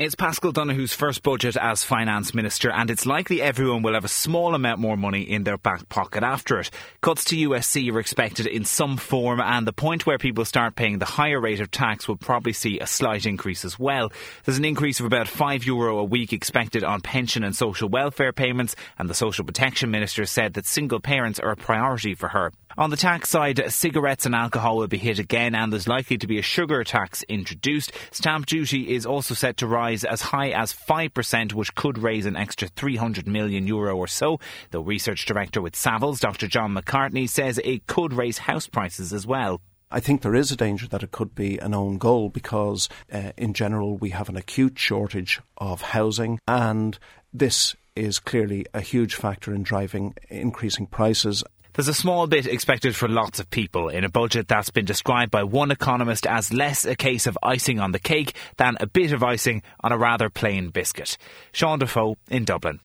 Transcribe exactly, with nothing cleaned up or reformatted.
It's Paschal Donohoe's first budget as Finance Minister, and it's likely everyone will have a small amount more money in their back pocket after it. Cuts to U S C are expected in some form, and the point where people start paying the higher rate of tax will probably see a slight increase as well. There's an increase of about five euro a week expected on pension and social welfare payments, and the Social Protection Minister said that single parents are a priority for her. On the tax side, cigarettes and alcohol will be hit again, and there's likely to be a sugar tax introduced. Stamp duty is also set to rise as high as five percent, which could raise an extra three hundred million euro or so. The research director with Savills, Doctor John McCartney, says it could raise house prices as well. I think there is a danger that it could be an own goal because, uh, in general, we have an acute shortage of housing, and this is clearly a huge factor in driving increasing prices. There's a small bit expected for lots of people in a budget that's been described by one economist as less a case of icing on the cake than a bit of icing on a rather plain biscuit. Sean Defoe in Dublin.